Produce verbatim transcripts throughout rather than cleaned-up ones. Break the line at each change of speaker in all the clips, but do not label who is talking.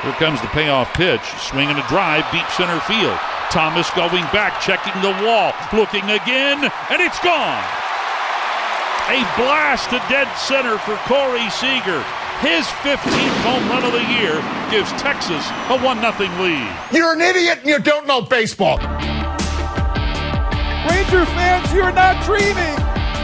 Here comes the payoff pitch. Swing and a drive, deep center field. Thomas going back, checking the wall, looking again, and it's gone. A blast to dead center for Corey Seager. His fifteenth home run of the year gives Texas a one nothing lead.
You're an idiot and you don't know baseball.
Ranger fans, you're not dreaming.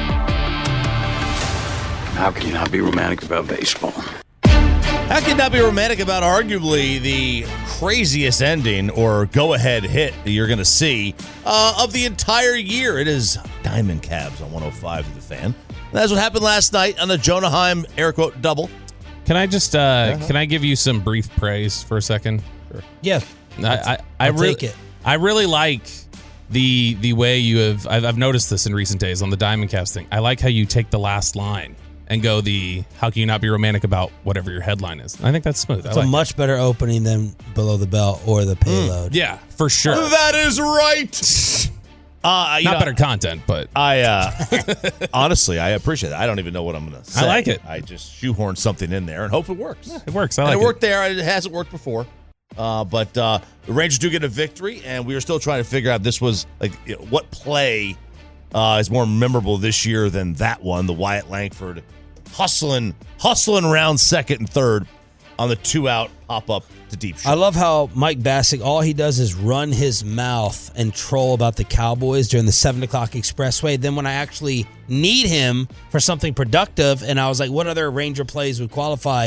How can you not be romantic about baseball?
How can you not be romantic about arguably the craziest ending or go-ahead hit that you're going to see uh, of the entire year? It is Diamond Cabs on one oh five to the Fan. And that's what happened last night on the Jonah Heim air quote double.
Can I just uh, uh-huh. can I give you some brief praise for a second?
Sure.
Yeah,
I I, I
I'll
really
take it.
I really like the the way you have. I've, I've noticed this in recent days on the Diamond Cabs thing. I like how you take the last line and go the how can you not be romantic about whatever your headline is. I think that's smooth.
It's
I like
a much
it.
better opening than Below the Belt or the Payload.
Mm, yeah, for sure.
That is right. Uh, you
Not
know,
better content, but
I uh, honestly I appreciate it. I don't even know what I'm going to say.
I like it.
I just shoehorn something in there and hope it works.
Yeah, it works. I
and
like
it worked there. It hasn't worked before. Uh, but uh, the Rangers do get a victory, and we are still trying to figure out this was like you know, what play uh, is more memorable this year than that one. The Wyatt Langford hustling, hustling around second and third on the two-out pop-up to deep shot.
I love how Mike Bassick, all he does is run his mouth and troll about the Cowboys during the seven o'clock expressway. Then when I actually need him for something productive, and I was like, what other Ranger plays would qualify?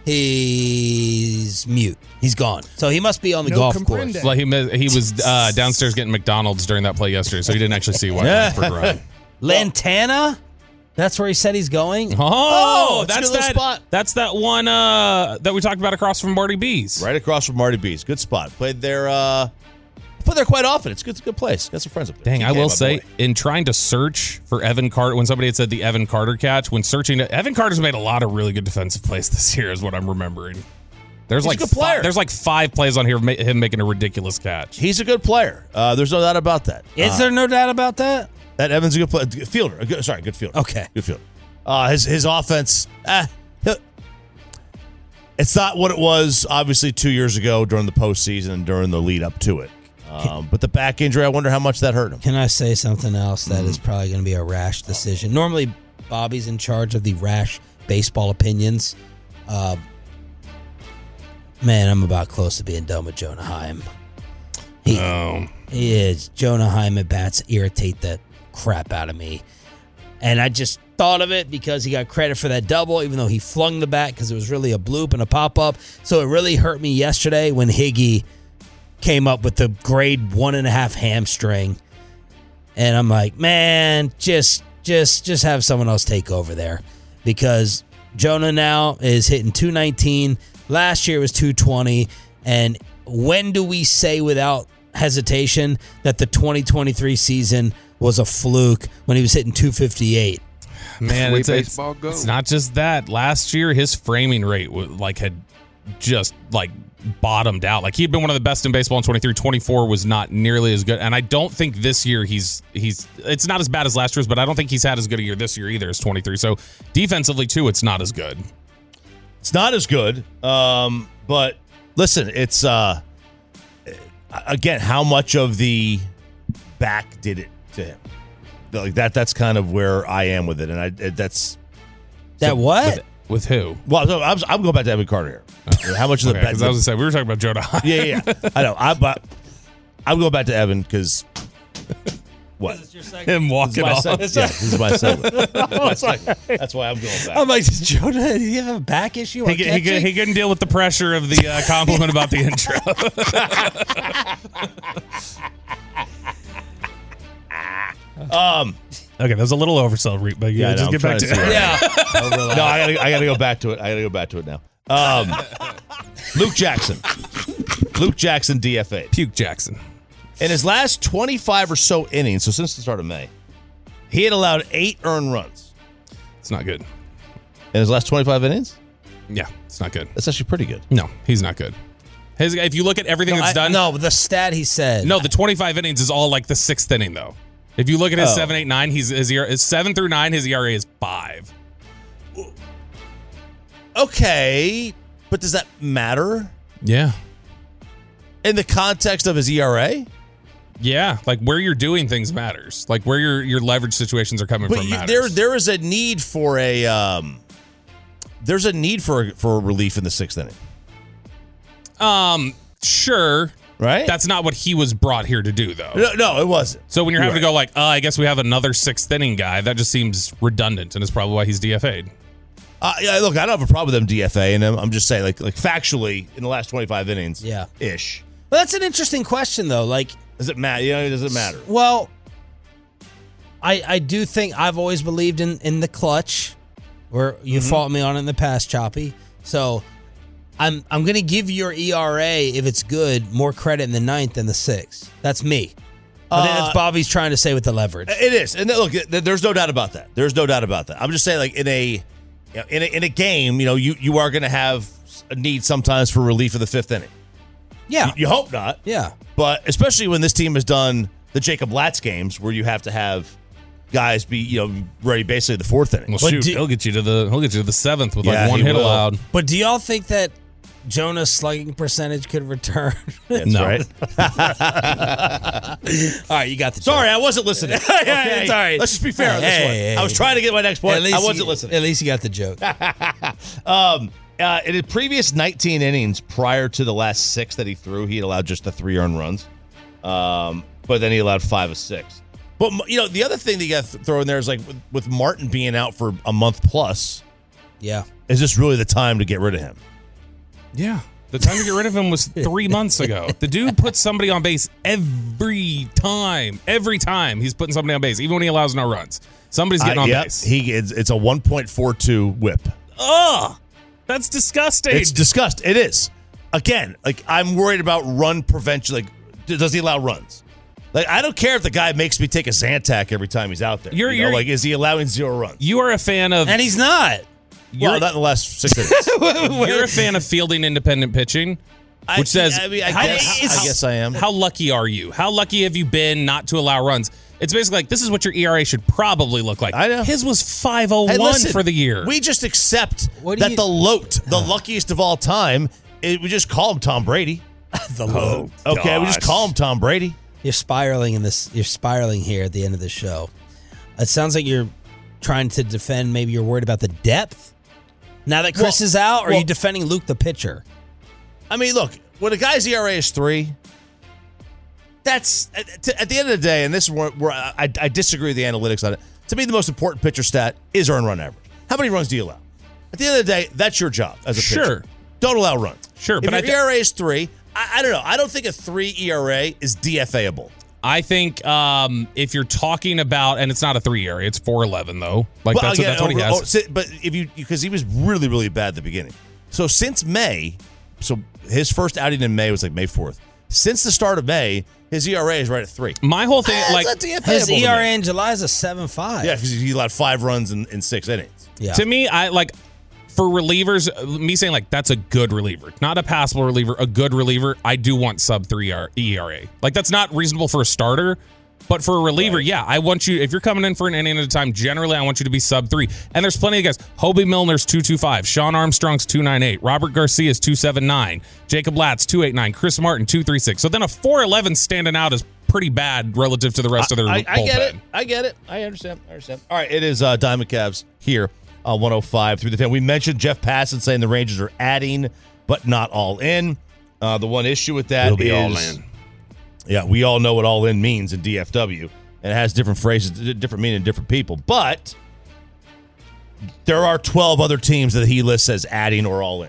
He's mute. He's gone. So he must be on the
No
golf
comprende.
course.
Well, he he was uh, downstairs getting McDonald's during that play yesterday, so he didn't actually see Wyatt Langford run.
Lantana? That's where he said he's going?
Oh,
Oh, it's a
that's
good little
that.
spot.
That's that one uh, that we talked about across from Marty B's.
Right across from Marty B's. Good spot. Played there uh, played there quite often. It's good, it's a good place. Got some friends up there.
Dang,
T K,
I will
my
say,
boy.
in trying to search for Evan Carter, when somebody had said the Evan Carter catch, when searching, Evan Carter's made a lot of really good defensive plays this year, is what I'm remembering. There's
He's a
like
good player.
Five, there's like five plays on here of ma- him making a ridiculous catch.
He's a good player. Uh, there's no doubt about that.
Is
Uh,
there no doubt about that?
That Evans is a good player. Good fielder. A good, sorry, good fielder.
Okay.
Good fielder. Uh, his his offense, eh, he'll- it's not what it was, obviously, two years ago during the postseason and during the lead up to it. Um, but the back injury, I wonder how much that hurt him.
Can I say something else that
Mm.
is probably going to be a rash decision? Normally, Bobby's in charge of the rash baseball opinions. Uh, man, I'm about close to being done with Jonah Heim. He,
Oh.
he is. Jonah Heim at bats irritate the crap out of me. And I just thought of it because he got credit for that double, even though he flung the bat because it was really a bloop and a pop-up. So it really hurt me yesterday when Higgy came up with the grade one and a half hamstring. And I'm like, man, just just just have someone else take over there. Because Jonah now is hitting two nineteen. Last year was two twenty. And when do we say without hesitation that the twenty twenty-three season was a fluke when he was hitting two fifty-eight?
Man,
way
it's, it's,
baseball goes.
it's not just that. Last year, his framing rate was, like had just like bottomed out. Like he had been one of the best in baseball in twenty-three. twenty-four was not nearly as good. And I don't think this year he's he's it's not as bad as last year's, but I don't think he's had as good a year this year either as twenty-three. So defensively too, it's not as good.
It's not as good. Um, but listen, it's uh, again, how much of the back did it to him? Like that. That's kind of where I am with it, and I that's
That what?
With, with who?
well. So I'm, I'm going back to Evan Carter here. How much of the
Okay,
back?
'cause I was gonna say we were talking about Jonah.
Yeah, yeah, yeah. I know. I but I'm going back to Evan because what?
Him walking
My
off.
segment. Yeah, this is my segment. My segment. That's why I'm going back.
I'm like, does Jonah, do you have a back issue?
He,
or
could- he, could- he couldn't deal with the pressure of the uh, compliment about the intro.
um.
Okay, that was a little oversell, Reed, but yeah,
Yeah, I know,
just
I'm
get back to
trying to
it.
see
Yeah.
No, I gotta, I gotta go back to it. I gotta go back to it now. Um, Luke Jackson, Luke Jackson D F A.
Puke Jackson.
In his last twenty-five or so innings, so since the start of May, he had allowed eight earned runs.
It's not good.
In his last twenty-five innings,
Yeah, it's not good.
that's actually pretty good.
No, he's not good. His, if you look at everything that's
I-
done,
No, the stat he said.
no, the twenty-five innings is all like the sixth inning, though. If you look at his
Oh.
seven, eight, nine, he's his, E R, his seven through nine, his E R A is five.
Okay, but does that matter?
Yeah.
In the context of his E R A?
Yeah, like where you're doing things matters. Like where your your leverage situations are coming
But
from
you,
matters.
there there is a need for a um, there's a need for for relief in the sixth inning.
Um, sure.
Right?
That's not what he was brought here to do, though.
No, no it wasn't.
So when you're,
You're
having
right.
to go like, oh, I guess we have another sixth inning guy, that just seems redundant, and it's probably why he's D F A'd.
Uh, yeah, look, I don't have a problem with them D F A, and I'm, I'm just saying, like, like factually, in the last twenty-five innings,
Yeah.
ish.
Well, that's an interesting question, though. Like,
Does it matter? You know, does it matter?
well, I I do think I've always believed in, in the clutch, where you
Mm-hmm.
fought me on it in the past, Choppy. So I'm I'm gonna give your E R A, if it's good, more credit in the ninth than the sixth. That's me. I think
Uh,
that's Bobby's trying to say with the leverage.
It is, and look, th- there's no doubt about that. There's no doubt about that. I'm just saying, like in a, you know, in a in a game, you know, you you are going to have a need sometimes for relief of the fifth inning.
Yeah,
You, you hope not,
yeah.
but especially when this team has done the Jacob Latz games, where you have to have guys be, you know, ready basically the fourth inning.
Well,
But
shoot,
do-
he'll get you to the he'll get you to the seventh with
Yeah,
like one
he
hit
will.
allowed.
But do y'all think that Jonah's slugging percentage could return?
That's
No.
right.
All right, you got the
Sorry, I wasn't listening.
Okay,
It's
all right.
Let's just be fair on this
Hey,
one.
hey,
I was
hey.
trying to get my next point.
At least
I wasn't
you,
listening.
At least you got the joke.
Um, uh, in the previous nineteen innings prior to the last six that he threw, he had allowed just the three earned runs. Um, but then he allowed five of six. But, you know, the other thing that you got to throw in there is like with, with Martin being out for a month plus,
Yeah.
is this really the time to get rid of him?
Yeah. The time to get rid of him was three months ago. The dude puts somebody on base every time. Every time he's putting somebody on base, even when he allows no runs. Somebody's getting
Uh,
on
yep,
base.
He it's, it's a one point four two whip.
Ugh. That's disgusting.
It's disgusting. It is. Again, like I'm worried about run prevention. Like, does he allow runs? Like, I don't care if the guy makes me take a Zantac every time he's out there.
You're-
You know,
you're-
like, is he allowing zero runs?
you are a fan of
And he's not.
Well, not in the last six innings.
you're a fan of fielding independent pitching,
I-
which says
I mean, I
how-
guess-
it's-
I guess I am.
How lucky are you? How lucky have you been not to allow runs? It's basically like this is what your E R A should probably look like.
I know.
His was five oh
Hey,
one
listen,
for the year.
We just accept
What do
that
you-
the Lote, the luckiest of all time, it, we just call him Tom Brady.
The low.
Okay, we just call him Tom Brady.
You're spiraling in this. You're spiraling here at the end of the show. It sounds like you're trying to defend. Maybe you're worried about the depth. Now that Chris
Well-
is out, or are
well-
you defending Luke the pitcher?
I mean, look, when a guy's E R A is three, that's at, to- at the end of the day, and this is where, where I, I disagree with the analytics on it. To me, the most important pitcher stat is earned run average. How many runs do you allow? At the end of the day, that's your job as a pitcher.
Sure.
Don't allow runs.
Sure,
If
but
your
I thi-
E R A is three, I, I don't know. I don't think a three E R A is D F A-able.
I think um, if you're talking about, and it's not a three area, it's four eleven though. Like
Well,
that's,
again,
what, that's what he
oh,
has.
oh, si- but if you because he was really really bad at the beginning. So since May, so his first outing in May was like May fourth. Since the start of May, his E R A is right at three.
My whole thing,
That's
like
not D F A-able
His
to
E R A
me.
in July is a seven five.
Yeah, because he allowed five runs in, in six innings.
Yeah.
to me, I like for relievers, me saying like that's a good reliever, not a passable reliever, a good reliever. I do want sub three E R A. Like that's not reasonable for a starter. But for a reliever, yeah, I want you, if you're coming in for an inning at a time, generally I want you to be sub three. And there's plenty of guys. Hobie Milner's two two five, Sean Armstrong's two ninety-eight, Robert Garcia's two seventy-nine, Jacob Latz two eighty-nine, Chris Martin two thirty-six. So then a four eleven standing out is pretty bad relative to the rest of their
I,
bullpen.
I get it. I get it. I understand. I understand. All right, it is uh, Diamond Cavs here on one oh five through the fan. We mentioned Jeff Passan saying the Rangers are adding, but not all in. Uh, the one issue with that
We'll be
is,
all in.
Yeah, we all know what all in means in D F W, and it has different phrases, different meaning to different people. But there are twelve other teams that he lists as adding or all in,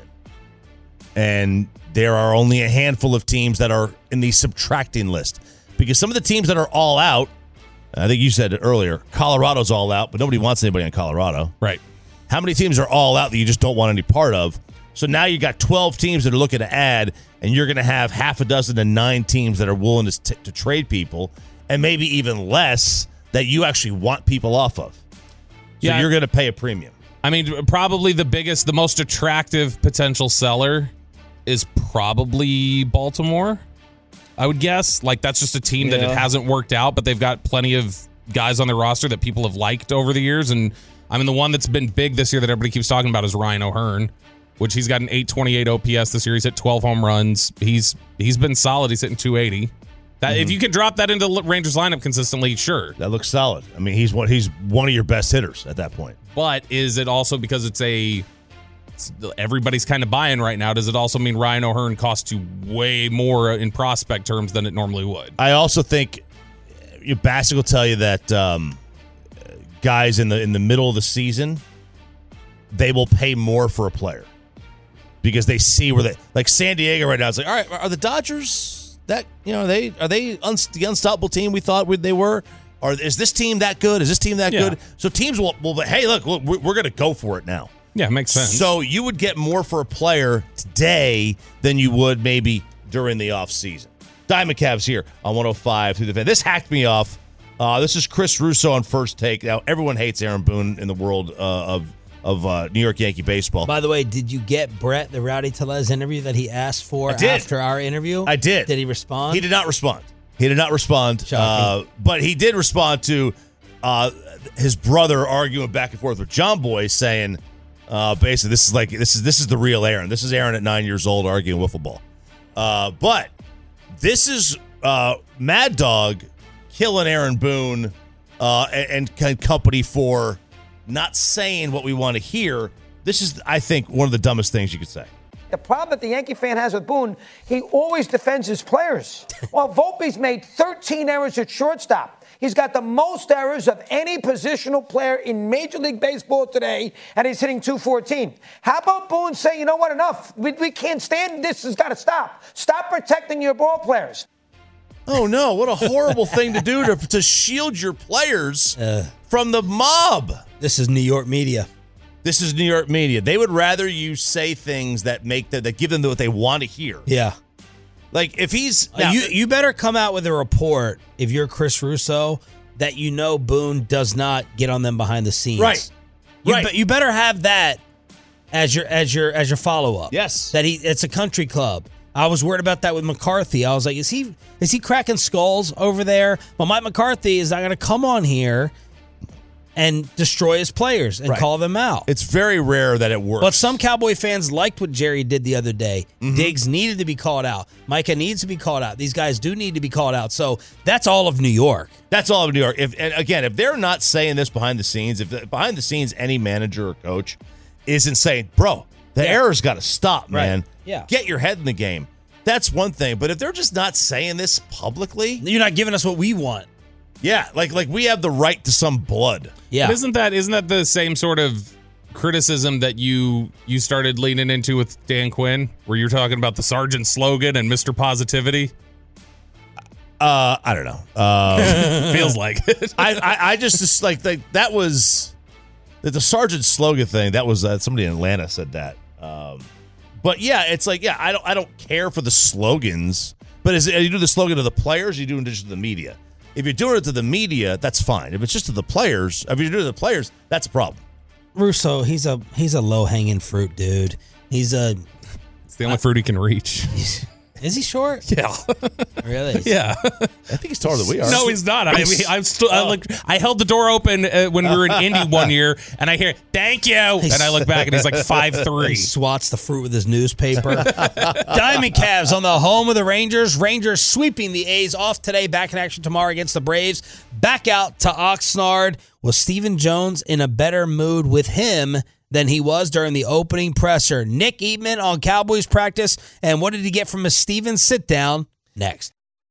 and there are only a handful of teams that are in the subtracting list, because some of the teams that are all out, I think you said it earlier, Colorado's all out, but nobody wants anybody in Colorado.
Right.
How many teams are all out that you just don't want any part of? So now you got twelve teams that are looking to add, and you're going to have half a dozen to nine teams that are willing to, t- to trade people, and maybe even less that you actually want people off of. So
Yeah,
you're going to pay a premium.
I mean, probably the biggest, the most attractive potential seller is probably Baltimore, I would guess. Like, that's just a team that it
Yeah.
hasn't worked out, but they've got plenty of guys on their roster that people have liked over the years. And I mean, the one that's been big this year that everybody keeps talking about is Ryan O'Hearn. which he's got an eight twenty-eight O P S this year. He's hit twelve home runs. He's he's been solid. He's hitting two eighty. That, mm-hmm. If you can drop that into the Rangers lineup consistently, sure.
That looks solid. I mean, he's one, he's one of your best hitters at that point.
But is it also because it's a it's, everybody's kind of buying right now? Does it also mean Ryan O'Hearn costs you way more in prospect terms than it normally would?
I also think you Bassick will tell you that um, guys in the in the middle of the season, they will pay more for a player because they see where they like San Diego right now. It's like, all right, are the Dodgers that you know are they are they un, the unstoppable team we thought they were? Or is this team that good? Is this team that yeah. good? So teams will, will hey, look, we're, we're going to go for it now.
Yeah, makes sense.
So you would get more for a player today than you would maybe during the offseason. Diamond Cavs here on one oh five through the fan. This hacked me off. Uh, this is Chris Russo on First Take. Now, everyone hates Aaron Boone in the world uh, of of uh, New York Yankee baseball.
By the way, did you get Brett the Rowdy Tellez interview that he asked for after our interview?
I did.
Did he respond?
He did not respond. He did not respond. Uh, but he did respond to uh, his brother arguing back and forth with John Boy, saying uh, basically this is like this is this is the real Aaron. This is Aaron at nine years old arguing wiffle ball. Uh, but this is uh, Mad Dog killing Aaron Boone uh, and, and company for not saying what we want to hear. This is, I think, one of the dumbest things you could say.
The problem that the Yankee fan has with Boone, he always defends his players. Well, Volpe's made thirteen errors at shortstop. He's got the most errors of any positional player in Major League Baseball today, and he's hitting two fourteen. How about Boone saying, you know what, enough. We, we can't stand this. This has got to stop. Stop protecting your ball players.
Oh, no. What a horrible thing to do to, to shield your players uh, from the mob.
This is New York media.
This is New York media. They would rather you say things that make them, that give them what they want to hear.
Yeah.
Like if he's
now, uh, you, you better come out with a report if you're Chris Russo that you know Boone does not get on them behind the scenes.
Right.
You,
right.
Be, you better have that as your as your as your follow up.
Yes.
That he it's a country club. I was worried about that with McCarthy. I was like, is he is he cracking skulls over there? Well, Mike McCarthy is not going to come on here and destroy his players and right. call them out.
It's very rare that it works.
But some Cowboy fans liked what Jerry did the other day. Mm-hmm. Diggs needed to be called out. Micah needs to be called out. These guys do need to be called out. So that's all of New York.
That's all of New York. If and again, if they're not saying this behind the scenes, if behind the scenes any manager or coach isn't saying, bro, the yeah. error's got to stop, man.
Right. Yeah.
Get your head in the game. That's one thing. But if they're just not saying this publicly.
You're not giving us what we want.
Yeah, like like we have the right to some blood.
Yeah,
but isn't that isn't that the same sort of criticism that you you started leaning into with Dan Quinn, where you're talking about the Sergeant slogan and Mister Positivity?
Uh, I don't know. Um,
Feels like it.
I, I I just, just like like that was the, the Sergeant slogan thing. That was uh, somebody in Atlanta said that. Um, but yeah, it's like yeah, I don't I don't care for the slogans. But is it, are you doing the slogan to the players? Or are you doing it to the media? If you're doing it to the media, that's fine. If it's just to the players, if you're doing it to the players, that's a problem.
Russo, he's a he's a low hanging fruit, dude. He's a.
It's the only uh, fruit he can reach.
Is he short?
Yeah.
Really?
Yeah.
I think he's taller than we are.
No, he's not. I mean, I'm still. I, look, I held the door open uh, when we were in Indy one year, and I hear "Thank you," and I look back, and he's like five three.
He swats the fruit with his newspaper. Diamond Cavs on the home of the Rangers. Rangers sweeping the A's off today. Back in action tomorrow against the Braves. Back out to Oxnard. Was Stephen Jones in a better mood with him than he was during the opening presser? Nick Eatman on Cowboys practice, and what did he get from a Steven sit-down? Next.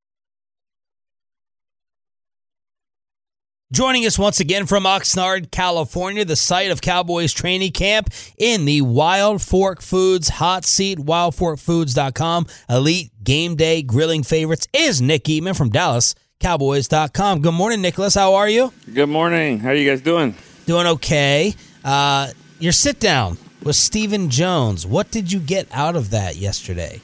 Joining us once again from Oxnard, California, the site of Cowboys training camp in the Wild Fork Foods hot seat, wild fork foods dot com. Elite game day grilling favorites is Nick Eatman from Dallas Cowboys dot com. Good morning, Nicholas. How are you?
Good morning. How are you guys doing?
Doing okay. Uh, your sit-down with Stephen Jones. What did you get out of that yesterday?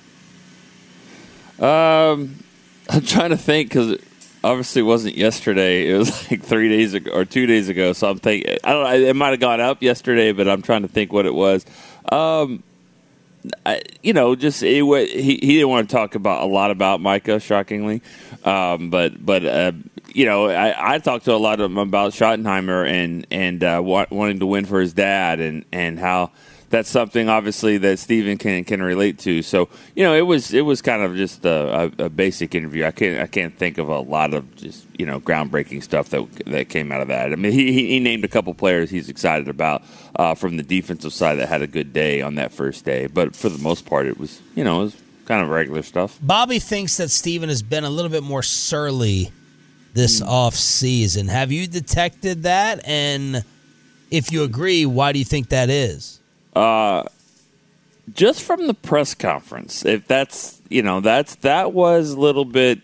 Um, I'm trying to think because it obviously wasn't yesterday. It was like three days ago or two days ago. So I'm thinking, I don't know, it might have gone up yesterday, but I'm trying to think what it was. Um, I, you know, just it, he he didn't want to talk about a lot about Micah, shockingly. Um, but but uh, you know, I, I talked to a lot of them about Schottenheimer and and uh, wa- wanting to win for his dad and and how that's something obviously that Steven can can relate to. So you know, it was it was kind of just a, a, a basic interview. I can't I can't think of a lot of just you know groundbreaking stuff that that came out of that. I mean, he he named a couple players he's excited about uh, from the defensive side that had a good day on that first day, but for the most part, it was you know it was kind of regular stuff.
Bobby thinks that Steven has been a little bit more surly this mm. off season. Have you detected that? And if you agree, why do you think that is?
Uh, just from the press conference, if that's you know that's that was a little bit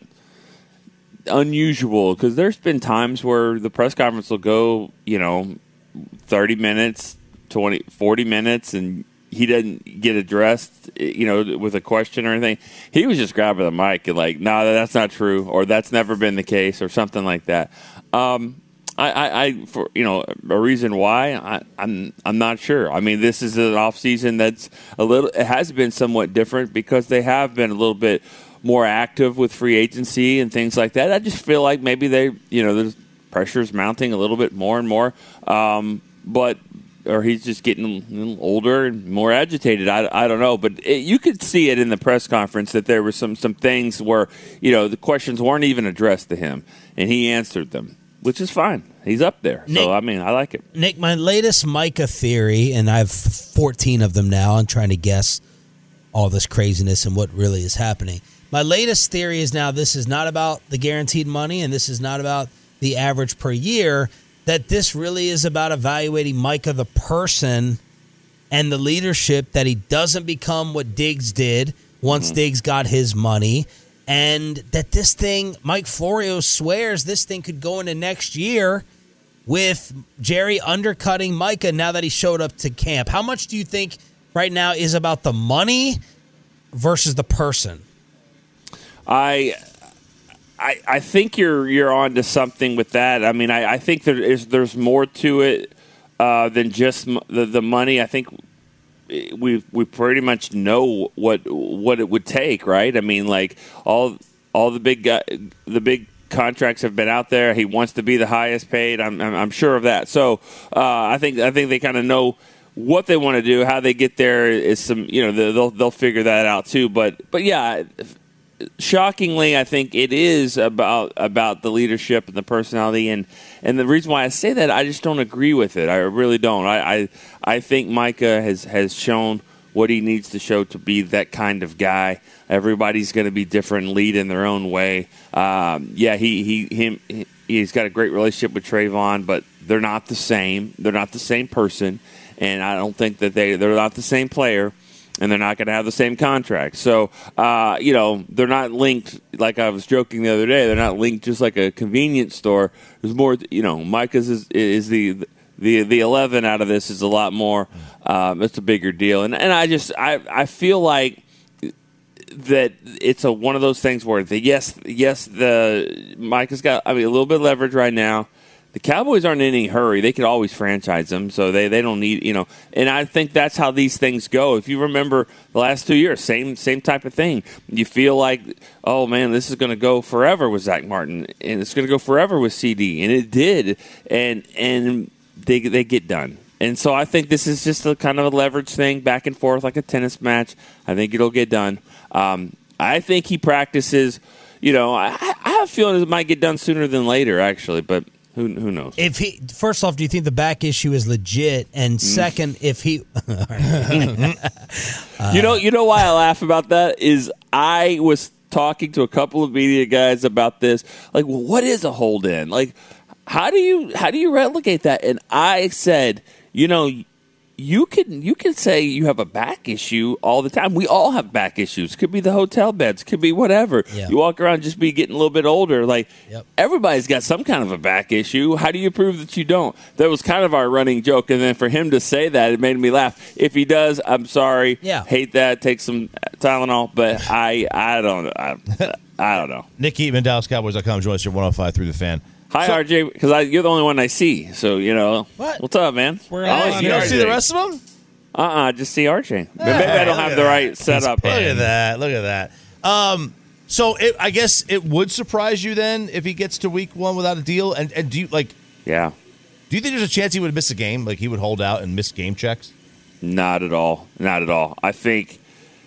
unusual because there's been times where the press conference will go you know thirty minutes, twenty, forty minutes, and he doesn't get addressed you know with a question or anything. He was just grabbing the mic and like, no, that's not true, or that's never been the case, or something like that. Um, I, I, I, for you know, a reason why I, I'm, I'm not sure. I mean, this is an off season that's a little. It has been somewhat different because they have been a little bit more active with free agency and things like that. I just feel like maybe they, you know, there's pressures mounting a little bit more and more. Um, but or he's just getting a little older and more agitated. I, I don't know, but it, you could see it in the press conference that there were some some things where you know the questions weren't even addressed to him, and he answered them. Which is fine. He's up there.
Nick,
so, I mean, I like it.
Nick, my latest Micah theory, and I have fourteen of them now. I'm trying to guess all this craziness and what really is happening. My latest theory is now this is not about the guaranteed money and this is not about the average per year, that this really is about evaluating Micah the person and the leadership, that he doesn't become what Diggs did once mm-hmm. Diggs got his money. And that this thing, Mike Florio swears this thing could go into next year with Jerry undercutting Micah now that he showed up to camp. How much do you think right now is about the money versus the person?
I I, I think you're you're on to something with that. I mean, I, I think there is there's more to it uh, than just m- the, the money. I think we we pretty much know what what it would take, right? I mean, like all all the big guy, the big contracts have been out there. He wants to be the highest paid. I'm I'm, I'm sure of that. So uh, I think I think they kind of know what they want to do. How they get there is some you know they'll they'll figure that out too. But but yeah. Shockingly, I think it is about about the leadership and the personality, and, and the reason why I say that, I just don't agree with it. I really don't. I I, I think Micah has, has shown what he needs to show to be that kind of guy. Everybody's going to be different, lead in their own way. Um, yeah, he he him he's got a great relationship with Trayvon, but they're not the same. They're not the same person, and I don't think that they they're not the same player. And they're not going to have the same contract. So, uh, you know, they're not linked, like I was joking the other day, they're not linked just like a convenience store. There's more, you know, Micah's is, is the, the the eleven out of this is a lot more. Um, it's a bigger deal. And and I just, I, I feel like that it's a one of those things where, the yes, yes, the Micah's got, I mean, a little bit of leverage right now. The Cowboys aren't in any hurry. They could always franchise them, so they, they don't need, you know. And I think that's how these things go. If you remember the last two years, same same type of thing. You feel like, oh, man, this is going to go forever with Zach Martin, and it's going to go forever with C D. And it did, and and they they get done. And so I think this is just a kind of a leverage thing, back and forth like a tennis match. I think it'll get done. Um, I think he practices, you know, I, I have a feeling it might get done sooner than later, actually, but – Who who knows? If
he first off, do you think the back issue is legit? And second, mm. if he,
uh, you know, you know why I laugh about that is I was talking to a couple of media guys about this. Like, well, what is a hold in? Like, how do you how do you relegate that? And I said, you know. You can you can say you have a back issue all the time. We all have back issues. Could be the hotel beds. Could be whatever. Yeah. You walk around just be getting a little bit older. Like yep. Everybody's got some kind of a back issue. How do you prove that you don't? That was kind of our running joke. And then for him to say that, it made me laugh. If he does, I'm sorry.
Yeah.
Hate that. Take some Tylenol. But I I don't I, I don't know.
Nick Eatman, Dallas Cowboys dot com. Join us here one oh five through the Fan.
Hi, so, R J, because you're the only one I see. So, you know.
What?
What's up, man?
Where oh, you don't see the rest of them?
Uh-uh, just see R J. Maybe I don't have the right setup.
Look at that. Look at that. Um, so, it, I guess it would surprise you then if he gets to week one without a deal? And, and do you, like...
Yeah.
Do you think there's a chance he would miss a game? Like, he would hold out and miss game checks?
Not at all. Not at all. I think,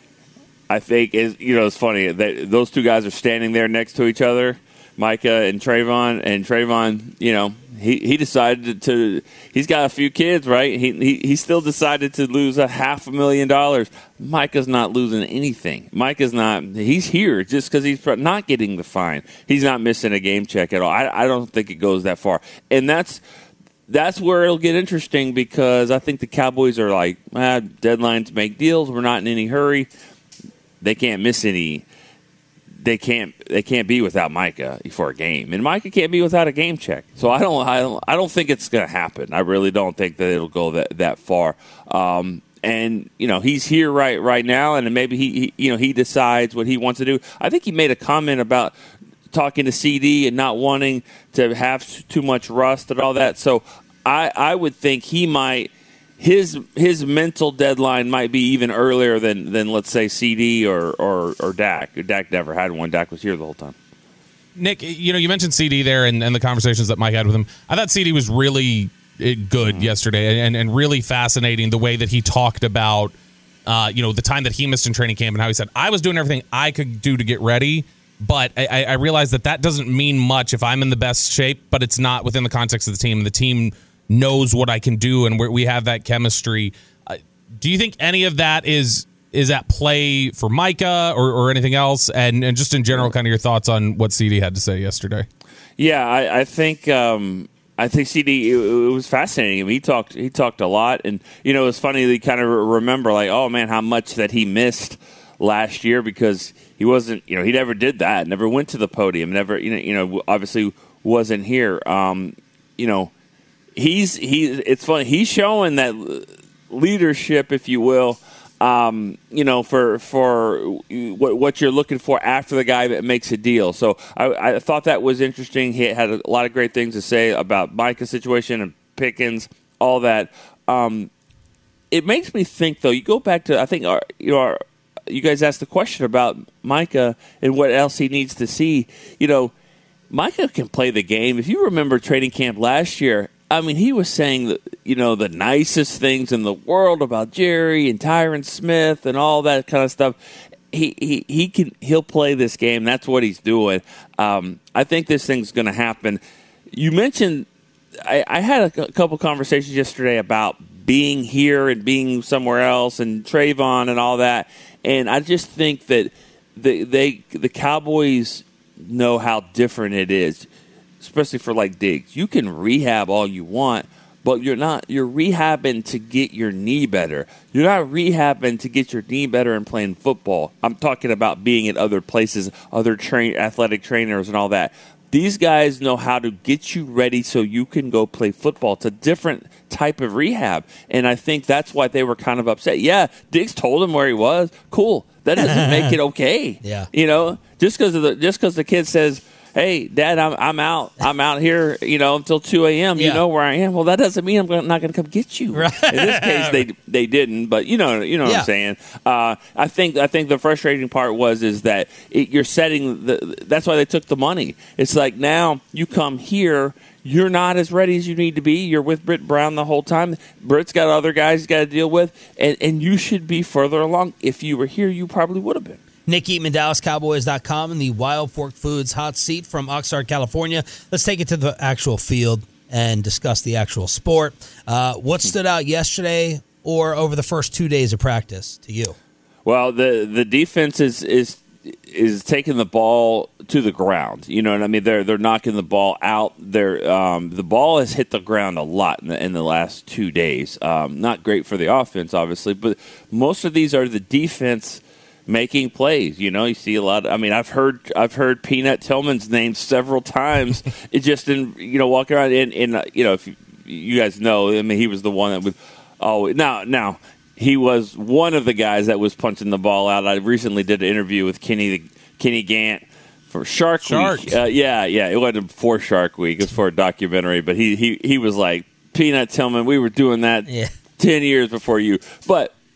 I think, is you know, it's funny that those two guys are standing there next to each other, Micah and Trayvon, and Trayvon, you know, he, he decided to, he's got a few kids, right? He, he he still decided to lose a half a million dollars. Micah's not losing anything. Micah's not, he's here just because he's not getting the fine. He's not missing a game check at all. I, I don't think it goes that far. And that's, That's where it'll get interesting because I think the Cowboys are like, ah, deadlines make deals. We're not in any hurry. They can't miss any. They can't. They can't be without Micah for a game, and Micah can't be without a game check. So I don't. I don't. I don't think it's going to happen. I really don't think that it'll go that that far. Um, and you know, he's here right right now, and maybe he, he you know he decides what he wants to do. I think he made a comment about talking to C D and not wanting to have too much rust and all that. So I, I would think he might his his mental deadline might be even earlier than, than let's say C D or, or, or Dak. Dak never had one. Dak was here the whole time.
Nick, you know, you mentioned C D there and, and the conversations that Mike had with him. I thought C D was really good mm-hmm. yesterday and, and really fascinating the way that he talked about, uh, you know, the time that he missed in training camp and how he said, I was doing everything I could do to get ready. But I, I realize that that doesn't mean much if I'm in the best shape, but it's not within the context of the team. The team knows what I can do, and we have that chemistry. Uh, do you think any of that is is at play for Micah or, or anything else? And, and just in general, kind of your thoughts on what C D had to say yesterday.
Yeah, I, I think um, I think C D it, it was fascinating. I mean, he talked he talked a lot, and you know, it's funny to kind of remember like, oh man, how much that he missed last year because he wasn't, you know, he never did that, never went to the podium, never, you know, you know, obviously wasn't here. Um, you know, he's he. It's funny. He's showing that leadership, if you will. Um, you know, for for what what you're looking for after the guy that makes a deal. So I, I thought that was interesting. He had a lot of great things to say about Micah's situation and Pickens, all that. Um, it makes me think, though. You go back to I think our, you know our. You guys asked the question about Micah and what else he needs to see. You know, Micah can play the game. If you remember training camp last year, I mean, he was saying, that, you know, the nicest things in the world about Jerry and Tyron Smith and all that kind of stuff. He he he can he'll play this game. That's what he's doing. Um, I think this thing's going to happen. You mentioned I, I had a couple conversations yesterday about being here and being somewhere else and Trayvon and all that. And I just think that the they the Cowboys know how different it is, especially for like Diggs. You can rehab all you want, but you're not you're rehabbing to get your knee better. You're not rehabbing to get your knee better and playing football. I'm talking about being at other places, other train athletic trainers and all that. These guys know how to get you ready so you can go play football. It's a different type of rehab, and I think that's why they were kind of upset. Yeah, Diggs told him where he was. Cool. That doesn't make it okay.
Yeah.
You know, just because the just because the kid says, "Hey, Dad, I'm I'm out. I'm out here. You know, until two a.m.
Yeah.
You know where I am." Well, that doesn't mean I'm not going to come get you.
Right.
In this case, they they didn't. But you know, you know
yeah.
what I'm saying. Uh, I think I think the frustrating part was is that it, you're setting the. That's why they took the money. It's like now you come here. You're not as ready as you need to be. You're with Britt Brown the whole time. Britt's got other guys he's got to deal with, and, and you should be further along. If you were here, you probably would have been.
Nick Eatman, Dallas Cowboys dot com, and the Wild Fork Foods hot seat from Oxnard, California. Let's take it to the actual field and discuss the actual sport. Uh, what stood out yesterday or over the first two days of practice to you?
Well, the the defense is is is taking the ball to the ground. You know what I mean? They're they're knocking the ball out. They're um, the ball has hit the ground a lot in the, in the last two days. Um, not great for the offense, obviously, but most of these are the defense making plays. You know, you see a lot. Of, I mean, I've heard I've heard Peanut Tillman's name several times. It just in you know walking around in in uh, you know if you, you guys know. I mean, he was the one that would. Oh, now now. He was one of the guys that was punching the ball out. I recently did an interview with Kenny Kenny Gant for Shark,
Shark.
Week. Uh, yeah, yeah. It wasn't for Shark Week. It was for a documentary. But he he, he was like, Peanut Tillman, we were doing that
yeah.
ten years before you. But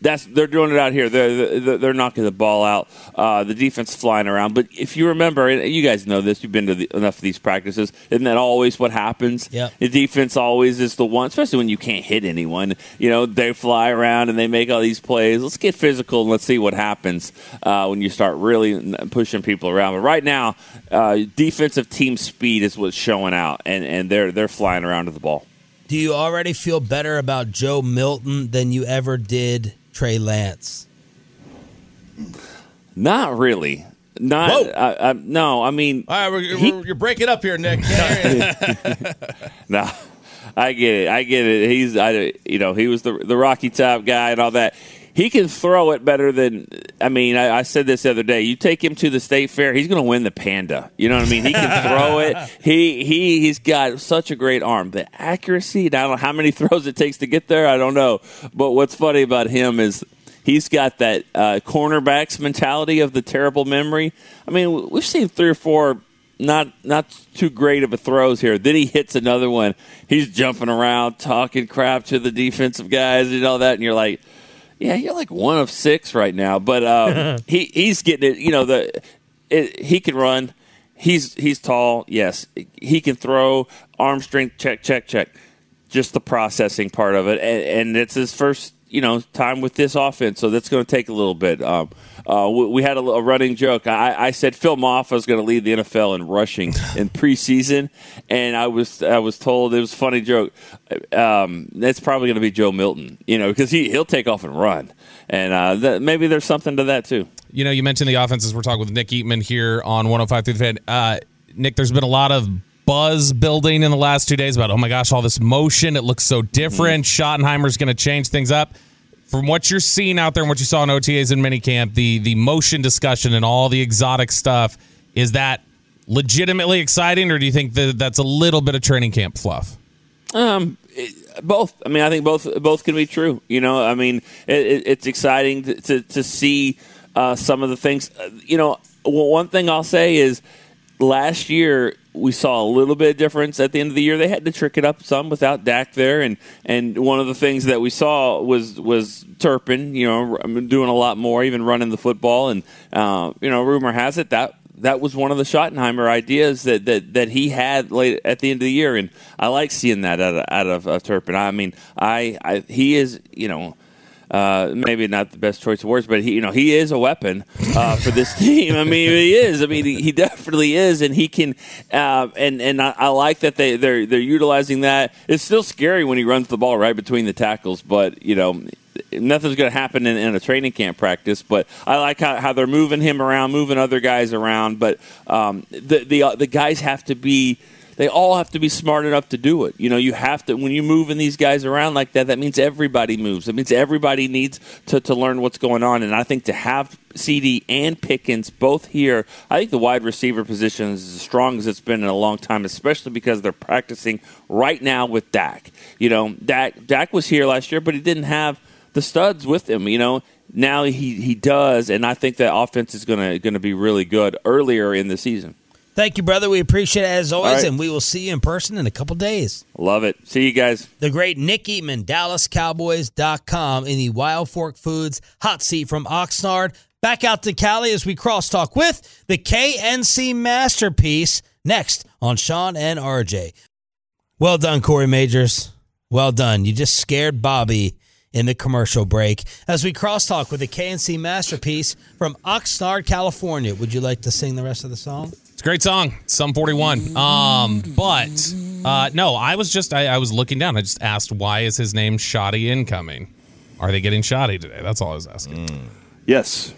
That's they're doing it out here. They're they're, they're knocking the ball out. Uh, the defense flying around. But if you remember, and you guys know this, you've been to the, enough of these practices. Isn't that always what happens?
Yeah.
The defense always is the one, especially when you can't hit anyone. You know, they fly around and they make all these plays. Let's get physical and let's see what happens uh, when you start really pushing people around. But right now, uh, defensive team speed is what's showing out, and, and they're they're flying around to the ball.
Do you already feel better about Joe Milton than you ever did Trey Lance?
Not really. Not.
Whoa.
I, I, no, I mean,
All right, we're,
he-
we're, you're breaking up here, Nick.
no, I get it. I get it. He's, I, you know, he was the the Rocky Top guy and all that. He can throw it better than. I mean, I, I said this the other day. You take him to the state fair, he's going to win the Panda. You know what I mean? He can throw it. He he he's got such a great arm. The accuracy. I don't know how many throws it takes to get there. I don't know. But what's funny about him is he's got that uh, cornerback's mentality of the terrible memory. I mean, we've seen three or four. Not not too great of a throws here. Then he hits another one. He's jumping around, talking crap to the defensive guys and all that, and you're like, yeah, you're like one of six right now. But um, he he's getting it. You know, the it, he can run. He's he's tall. Yes, he can throw. Arm strength. Check check check. Just the processing part of it, and, and it's his first you know time with this offense, so that's going to take a little bit. Um, Uh, we, we had a, a running joke. I, I said Phil Maffa was going to lead the N F L in rushing in preseason, and I was I was told it was a funny joke. Um, it's probably going to be Joe Milton, you know, because he he'll take off and run, and uh, that, maybe there's something to that too.
You know, you mentioned the offenses. We're talking with Nick Eatman here on one oh five through the Fan. Uh, Nick, there's been a lot of buzz building in the last two days about, oh my gosh, all this motion. It looks so different. Mm-hmm. Schottenheimer's going to change things up. From what you're seeing out there and what you saw in O T As and minicamp, the the motion discussion and all the exotic stuff, is that legitimately exciting, or do you think that that's a little bit of training camp fluff?
Um, it, both. I mean, I think both both can be true. You know, I mean, it, it, it's exciting to to, to see uh, some of the things. Uh, you know, well, one thing I'll say is last year we saw a little bit of difference at the end of the year. They had to trick it up some without Dak there, and, and one of the things that we saw was was Turpin, you know, doing a lot more, even running the football, and uh, you know, rumor has it that that was one of the Schottenheimer ideas that that, that he had late at the end of the year, and I like seeing that out of, out of uh, Turpin. I mean, I, I he is, you know. Uh, maybe not the best choice of words, but he, you know, he is a weapon uh, for this team. I mean, he is. I mean, he, he definitely is, and he can. Uh, and and I, I like that they they're they're utilizing that. It's still scary when he runs the ball right between the tackles, but you know, nothing's going to happen in, in a training camp practice. But I like how, how they're moving him around, moving other guys around. But um, the the uh, the guys have to be. They all have to be smart enough to do it. You know, you have to, when you're moving these guys around like that, that means everybody moves. It means everybody needs to, to learn what's going on. And I think to have C D and Pickens both here, I think the wide receiver position is as strong as it's been in a long time, especially because they're practicing right now with Dak. You know, Dak, Dak was here last year, but he didn't have the studs with him, you know. Now he, he does, and I think that offense is going to going to be really good earlier in the season.
Thank you, brother. We appreciate it as always,
right.
And we will see you in person in a couple days.
Love it. See you guys.
The great Nick Eatman, Dallas Cowboys dot com in the Wild Fork Foods hot seat from Oxnard. Back out to Cali as we crosstalk with the K N C Masterpiece next on Sean and R J. Well done, Corey Majors. Well done. You just scared Bobby in the commercial break as we crosstalk with the K N C Masterpiece from Oxnard, California. Would you like to sing the rest of the song?
It's a great song, Sum forty-one. Um, but uh, no, I was just I, I was looking down. I just asked, why is his name Shoddy Incoming? Are they getting shoddy today? That's all I was asking.
Mm. Yes.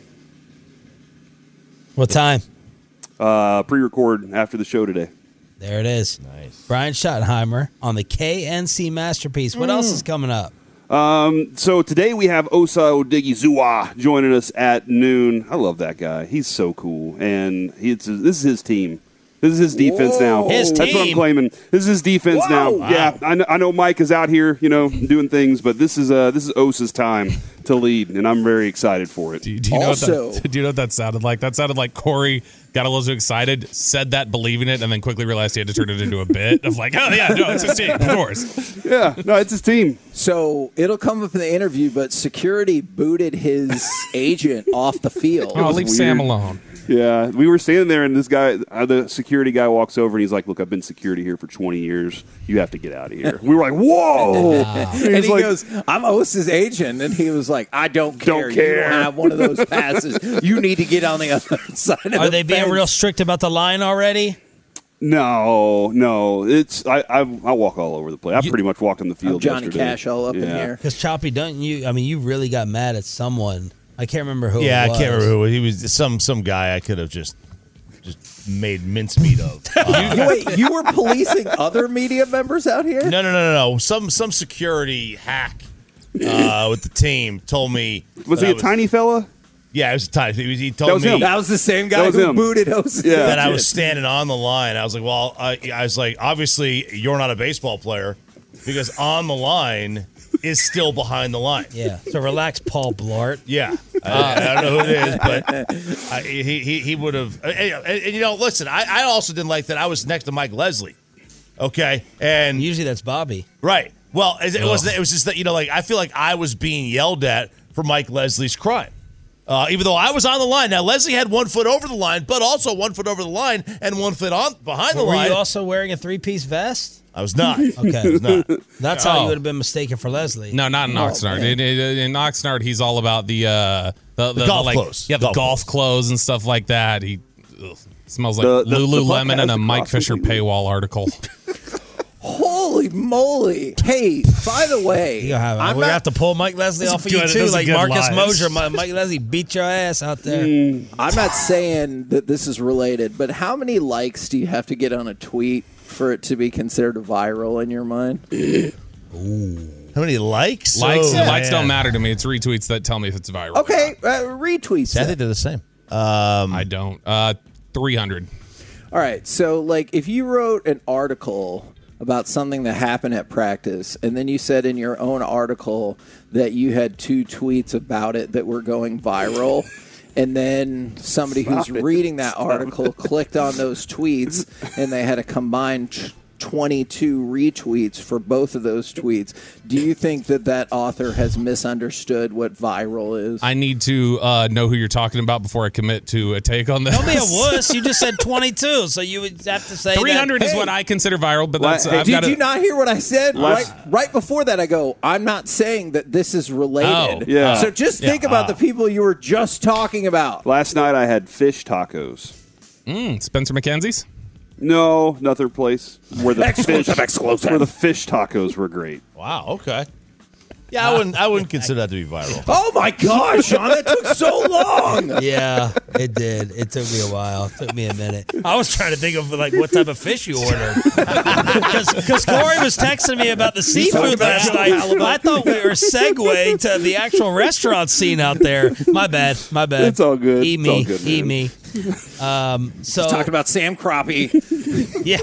What time?
Uh, pre-record after the show today.
There it is.
Nice.
Brian Schottenheimer on the K N C Masterpiece. What mm. else is coming up?
Um, so today we have Osa Odigizua joining us at noon. I love that guy. He's so cool. And he's, this is his team. This is his defense
Whoa.
now.
His
That's
team.
what I'm claiming. This is his defense
Whoa.
now.
Wow.
Yeah, I know, I know Mike is out here, you know, doing things, but this is uh, this is Osa's time to lead, and I'm very excited for it.
Do you, do you
Also-
know what that, do you know what that sounded like? That sounded like Corey got a little too excited, said that believing it, and then quickly realized he had to turn it into a bit of like, oh yeah, no, it's his team, of course.
Yeah, no, it's his team.
So it'll come up in the interview, but security booted his agent off the field.
Oh, leave
weird.
Sam alone.
Yeah, we were standing there, and this guy, uh, the security guy, walks over, and he's like, "Look, I've been security here for twenty years. You have to get out of here." We were like, "Whoa!"
And
he's
he
like,
goes, "I'm Osa's agent," and he was like, "I don't care.
Don't care.
You don't have one of those passes. You need to get on the other side of the
Are they being
fence."
real strict about the line already?
"No, no, it's I, I, I walk all over the place. I
You-
pretty much walked on the field."
I'm Johnny
yesterday.
Cash all up in
Yeah.
here.
Because Choppy, don't you? I mean, you really got mad at someone. I can't remember who.
Yeah,
it
I
was.
can't remember who he was. Some some guy I could have just just made mincemeat of. Uh,
You- Wait, you were policing other media members out here?
no, no, no, no, no. Some some security hack uh, with the team told me.
Was
that
he
I
a tiny fella?
Yeah, it was a tiny. He, was, he told
That was
me
him.
That was the same guy
That was
who
him.
booted Osa's
Yeah.
that I
agent.
was standing on the line. I was like, well, I, I was like, obviously you're not a baseball player because on the line is still behind the line.
Yeah. So relax, Paul Blart.
Yeah, I, I don't know who it is, but I, he he, he would have. And, and, and, you know, listen, I, I also didn't like that I was next to Mike Leslie. Okay, and
Usually that's Bobby.
right. Well, it, it wasn't. It was just that you know, like I feel like I was being yelled at for Mike Leslie's crime. Uh, even though I was on the line. Now, Leslie had one foot over the line, but also one foot over the line and one foot on behind the
Were
line.
you also wearing a three-piece vest?
I was not.
Okay.
I was not.
That's how
Oh.
you would have been mistaken for Leslie.
No, not in Oxnard. In, in, in Oxnard, he's all about the uh, the, the,
golf
like,
clothes.
Yeah, the
Golf
golf, clothes and stuff like that. He ugh, smells like
The- the- the
Lululemon
puck
and
has
a
the
Mike
cross
Fisher
between them.
paywall article.
Holy moly. Hey, by the way,
You have,
I'm
we're going to
not,
have to pull Mike Leslie
Those
off
are
of you,
good-
too,
those are
like
good
Marcus
lies.
Mosier. My, Mike Leslie beat your ass out there.
I'm not saying that this is related, but how many likes do you have to get on a tweet for it to be considered viral in your mind?
How many likes?
Likes
Oh,
likes
man.
don't matter to me. It's retweets that tell me if it's viral. or
Okay, uh, retweets.
I
then.
think they're the same. Um,
not. I don't. Uh, three hundred.
All right, so like if you wrote an article about something that happened at practice, and then you said in your own article that you had two tweets about it that were going viral, and then somebody who's
Stop it.
reading that
Stop
article clicked on those tweets, and they had a combined t- twenty-two retweets for both of those tweets. Do you think that that author has misunderstood what viral is?
I need to uh, know who you're talking about before I commit to a take on this.
Don't be a wuss. You just said twenty-two, so you would have to say that-
three hundred is
Hey.
what I consider viral, but that's
Hey,
I've
Did
got
you not hear what I said?
Last-
Right, right before that, I go, I'm not saying that this is related.
Oh,
Yeah.
So just think
Yeah.
about the people you were just talking about.
Last night I had fish tacos.
Mm, Spencer McKenzie's.
No, another place where the
Exclusive,
fish,
exclusive.
where the fish tacos were great.
wow. Okay. Yeah, I wouldn't. I wouldn't consider that to be viral.
Oh my gosh, Sean, that took so long.
Yeah, it did. It took me a while. It took me a minute. I was trying to think of like what type of fish you ordered. Because Corey was texting me about the seafood last night. I thought we were segueing to the actual restaurant scene out there. My bad. My bad.
It's all good.
Eat
It's
me.
all good,
Eat
man.
me. Um, so
Talking about Sam Crappie.
yeah.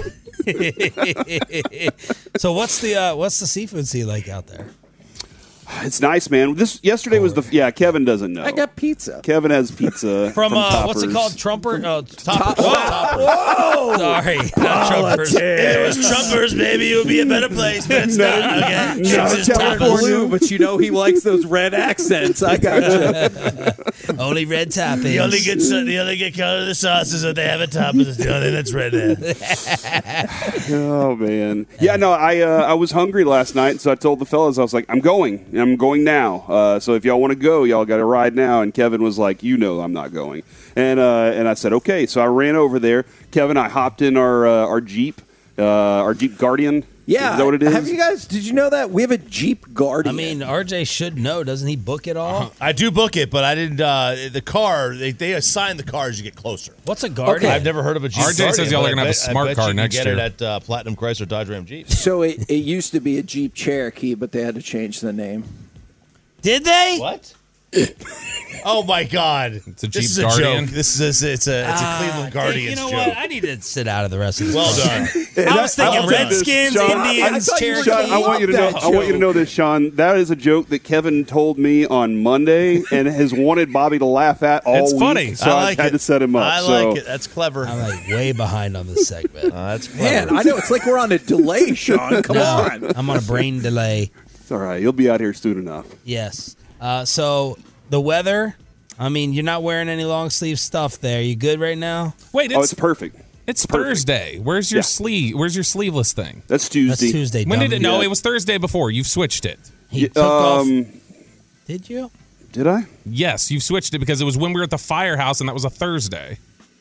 So what's the uh, what's the seafood scene like out there?
It's nice, man. This yesterday was the yeah. Kevin doesn't know.
I got pizza.
Kevin has pizza
From,
from,
uh, what's it
Toppers.
called? Trumper? Oh,
Top-
Toppers.
Whoa!
Sorry, not Trumpers. If it was Trumpers, maybe it would be a better place, but it's not. Okay, it's just
California,
Toppers.
but you know he likes those red accents. I got you.
Only red toppings.
The only good, the only good color of the sauce is that they have a top. Is the only that's red. There.
Oh man, yeah. No, I uh, I was hungry last night, so I told the fellas I was like, I'm going. I'm going now. Uh, so if y'all want to go, y'all got to ride now. And Kevin was like, you know, I'm not going. And uh, and I said, okay. So I ran over there. Kevin, I hopped in our uh, our Jeep, uh, our Jeep Guardian.
Yeah.
Is that what it is?
Have you guys, did you know that? We have a Jeep
I
Guardian.
mean, R J should know. Doesn't he book it all?
I do book it, but I didn't. Uh, the car they, they assign the car as you get closer.
What's a Guardian?
I've never heard of a Jeep.
R J says
Guardian,
y'all
but
are gonna
I
have a
bet- I
smart
bet
car
you can
next
get
year.
it at uh, Platinum Chrysler Dodge Ram Jeep.
So it, it used to be a Jeep Cherokee, but they had to change the name.
Did they?
What? Oh my God!
It's a
This
Jeep
is a
Guardian.
joke. This is a, it's a it's a Cleveland Guardians
You know
joke.
what? I need to sit out of the rest of this.
Well
podcast.
done.
I was thinking
I'll take this,
Redskins,
Sean.
Indians,
I thought you were
Cherokee.
Sean, I want you to know.
that
I want you to
joke.
know this, Sean. That is a joke that Kevin told me on Monday, and has wanted Bobby to laugh at all
It's
week.
funny.
So
I
I,
like
had
it.
to set him up.
I
so.
like it. That's clever.
I'm like way behind on this segment.
Uh, that's clever.
Man, I know it's like we're on a delay, Sean. Come
No,
on.
I'm on a brain delay.
It's all right. You'll be out here soon enough.
Yes. Uh, so the weather. I mean, you're not wearing any long sleeve stuff there. You good right now?
Wait,
Oh,
it's
it's perfect.
it's
perfect.
Thursday. Where's your
Yeah.
sleeve? Where's your sleeveless thing?
That's Tuesday.
That's Tuesday.
When
dumb.
did it? No,
Yeah.
it was Thursday before. You've switched it.
He took off.
Um,
Did you?
did I?
Yes, you've switched it because it was when we were at the firehouse, and that was a Thursday.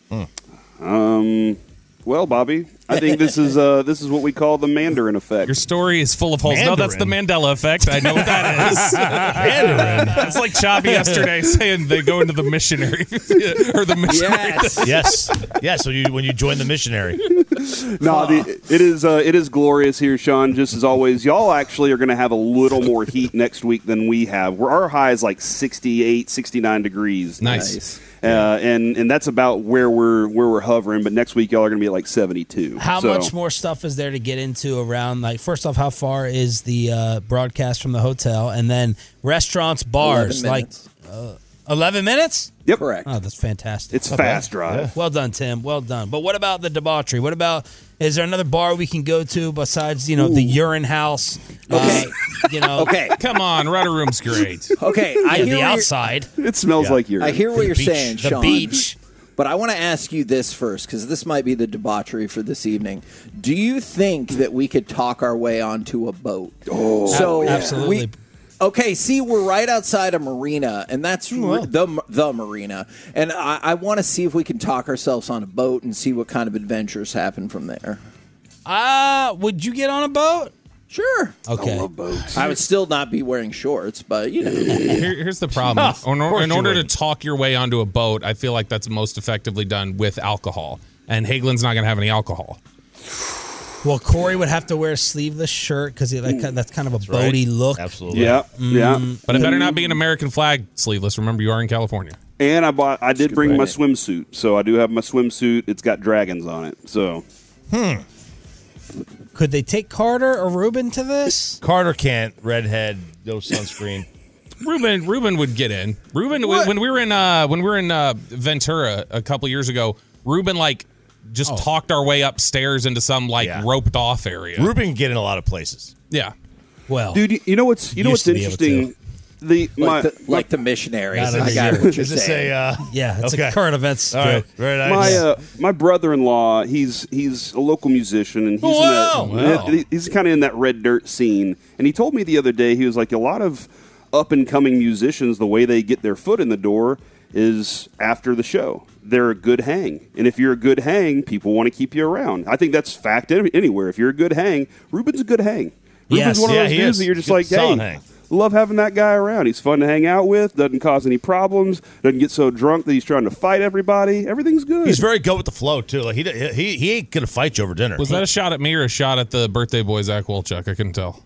Um. Well, Bobby, I think this is uh this is what we call the Mandarin effect.
Your story is full of holes. No, that's the Mandela effect. I know what that is.
Mandarin.
It's like Chabi yesterday saying they go into the missionary or the missionary.
Yes.
Yes, yes. When you when you join the missionary,
No, the, it is uh, it is glorious here, Sean. Just as always, y'all actually are going to have a little more heat next week than we have. Where our high is like sixty-eight, sixty-nine degrees.
Nice.
Nice.
Uh, and and that's about where we're where we're hovering. But next week, y'all are going to be at like seventy-two.
How
So-
much more stuff is there to get into around? Like, first off, how far is the uh, broadcast from the hotel, and then restaurants, bars?
eleven
Like
minutes.
uh, eleven minutes?
Yep.
Correct.
Oh, that's fantastic.
It's fast drive.
Well done, Tim. Well done. But what about the debauchery? What about, is there another bar we can go to besides, you know, the urine house?
Okay.
Uh, you know,
Okay.
Come on, Rudder Room's great.
Okay. I
yeah,
hear
the
what you're-
outside,
It smells like urine.
I hear what you're
beach,
saying,
the
Sean.
beach.
But I want to ask you this first, because this might be the debauchery for this evening. Do you think that we could talk our way onto a boat? Oh, so
absolutely.
we- okay, see, we're right outside a marina, and that's re- the the marina. And I, I want to see if we can talk ourselves on a boat and see what kind of adventures happen from there.
Uh, would you get on a boat?
Sure.
Okay.
I would still not be wearing shorts, but you know.
Here, here's the problem. in or-
course
in
you
order to
wouldn't.
talk your way onto a boat, I feel like that's most effectively done with alcohol. And Hagelin's not going to have any alcohol.
Well, Corey would have to wear a sleeveless shirt because that, that's kind of a
right.
boaty look.
absolutely.
yeah, yeah.
But it better not be an American flag sleeveless. Remember, you are in California.
And I bought. I did bring my
right.
swimsuit, so I do have my swimsuit. It's got dragons on it. So
Could they take Carter or Ruben to this?
Carter can't. Redhead, no sunscreen.
Ruben, Ruben would get in. Ruben,
What?
when we were in uh, when we were in uh, Ventura a couple years ago, Ruben like just talked our way upstairs into some like
Yeah.
roped off area.
Ruben can get in a lot of places.
Yeah.
Well,
dude, you- you know what's you know
Used
what's
to be able
interesting? The my
Like the, like the missionaries.
Not
I
a
got
year.
what you're
Is this
saying.
a? Uh,
yeah, it's
okay.
a current events.
All right,
joke.
very
my
nice.
uh, my brother-in-law, he's he's a local musician, and he's
Wow.
in that,
Wow.
he- he's kind of in that red dirt scene. And he told me the other day, he was like, a lot of up and coming musicians, the way they get their foot in the door is after the show. They're a good hang, and if you're a good hang, people want to keep you around. I think that's fact any- anywhere. If you're a good hang, Ruben's a good hang.
Yes.
Ruben's one of
Yeah,
those
he
dudes
is.
that you're just
Good,
like, hey,
solid hang.
love having that guy around. He's fun to hang out with. Doesn't cause any problems. Doesn't get so drunk that he's trying to fight everybody. Everything's good.
He's very good with the flow too. Like he he he ain't gonna fight you over dinner.
Was that a shot at me or a shot at the birthday boy Zach Wolchuk? I couldn't tell.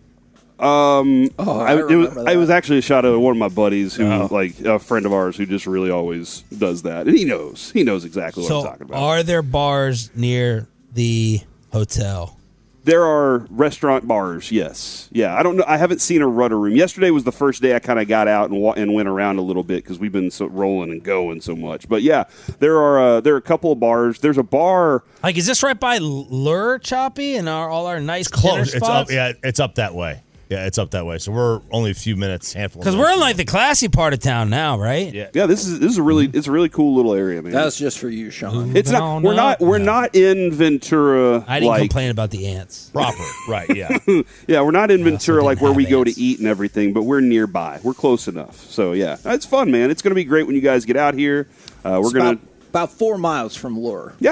Um,
Oh,
I,
I
it, was,
remember that.
it was actually a shot at one of my buddies, who
Oh.
like a friend of ours, who just really always does that, and he knows. He knows exactly what I'm
So,
talking about.
are there bars near the hotel?
There are restaurant bars, yes, yeah. I don't know. I haven't seen a Rudder Room. Yesterday was the first day I kind of got out and wa- and went around a little bit because we've been so rolling and going so much. But yeah, there are uh, there are a couple of bars. There's a bar.
Like, is this right by Lure, Choppy, and our, all our nice dinner
Close. It's up.
spots?
Yeah, it's up that way. Yeah, it's up that way. So we're only a few minutes, handful.
Because we're in like the classy part of town now, right?
Yeah.
Yeah, this is this is a really it's a really cool little area, man.
That's just for you, Sean.
it's not.
No,
We're
no.
not. We're not in Ventura.
I didn't
like,
complain about the ants.
proper. Right. Yeah.
Yeah, we're not in Ventura
didn't
like where
have
we go
ants.
to eat and everything, but we're nearby. We're close enough. So yeah, it's fun, man. It's going to be great when you guys get out here. Uh, we're
It's
gonna,
about, about four miles from Lure.
yeah.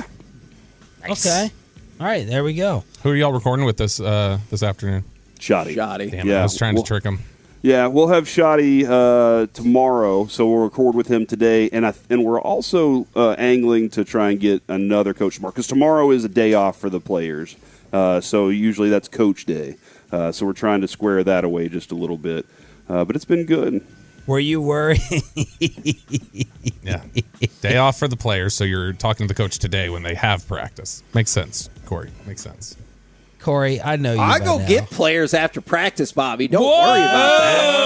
Okay. All right, there we go.
Who are y'all recording with this uh, this afternoon?
Shoddy.
Shoddy.
Damn,
Yeah,
I was trying
well-
to trick him.
Yeah, we'll have Shoddy uh, tomorrow, so we'll record with him today, and I, and we're also uh, angling to try and get another coach tomorrow because tomorrow is a day off for the players. Uh, so usually that's coach day. Uh, so we're trying to square that away just a little bit, uh, but it's been good.
Were you worried?
Yeah. Day off for the players, so you're talking to the coach today when they have practice. Makes sense, Corey. Makes sense.
Corey, I know you.
I
by
go
now.
get players after practice, Bobby. Don't worry about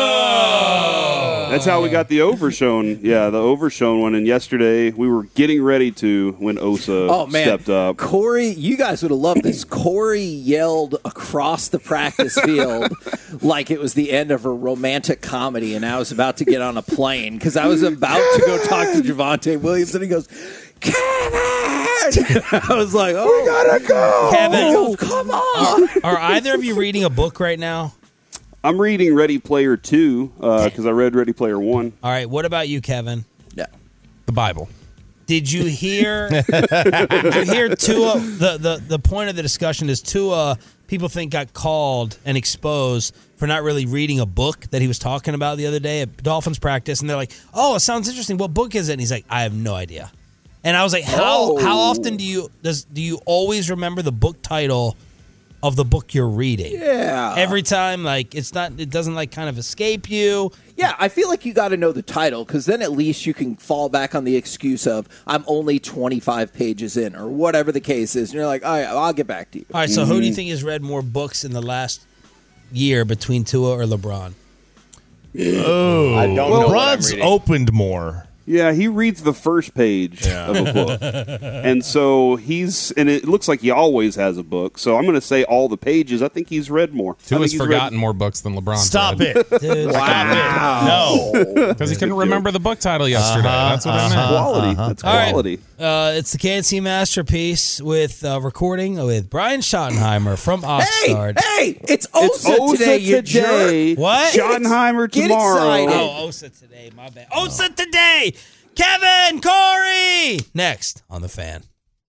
that.
That's how we got the overshown. Yeah, the overshown one. And yesterday we were getting ready to when Osa
Oh, man.
stepped up.
Corey, you guys would have loved this. Corey yelled across the practice field like it was the end of a romantic comedy, and I was about to get on a plane because I was about to go talk to Javonte Williams, and he goes, Kevin! I was like, oh, we gotta go.
Kevin,
He goes, come on.
Are either of you reading a book right now?
I'm reading Ready Player two because I read Ready Player one.
All right. What about you, Kevin?
Yeah.
The Bible.
Did you hear? Did you hear Tua? The, the the point of the discussion is Tua. People think got called and exposed for not really reading a book that he was talking about the other day at Dolphins practice, and they're like, "Oh, it sounds interesting. What book is it?" And he's like, "I have no idea." And I was like, "How
Oh.
how often do you does do you always remember the book title of the book you're reading?"
Yeah.
Every time, like it's not, it doesn't like kind of escape you.
Yeah, I feel like you got to know the title because then at least you can fall back on the excuse of I'm only twenty-five pages in or whatever the case is. And you're like, all right, I'll get back to you.
All right, so who do you think has read more books in the last year between Tua or LeBron?
Oh,
I don't know what I'm
LeBron's
reading.
opened more.
Yeah, he reads the first page of a book. And so he's, and it looks like he always has a book. So I'm going to say all the pages. I think he's read more. I think
Tua's
he's
forgotten
read-
more books than LeBron.
Stop
read.
it.
Dude,
Stop it. No.
Because he couldn't remember the book title yesterday.
Uh-huh,
That's what I
uh-huh.
meant.
Quality. That's
All right.
quality.
Uh, it's the K N C Masterpiece with uh, recording with Brian Schottenheimer from
Hey,
Oxnard.
hey, it's
It's
Osa,
Osa
today, you
today.
jerk.
What?
Schottenheimer
Get
tomorrow.
excited.
Oh, Osa today. My bad. Osa today. Kevin, Corey. Next on The Fan.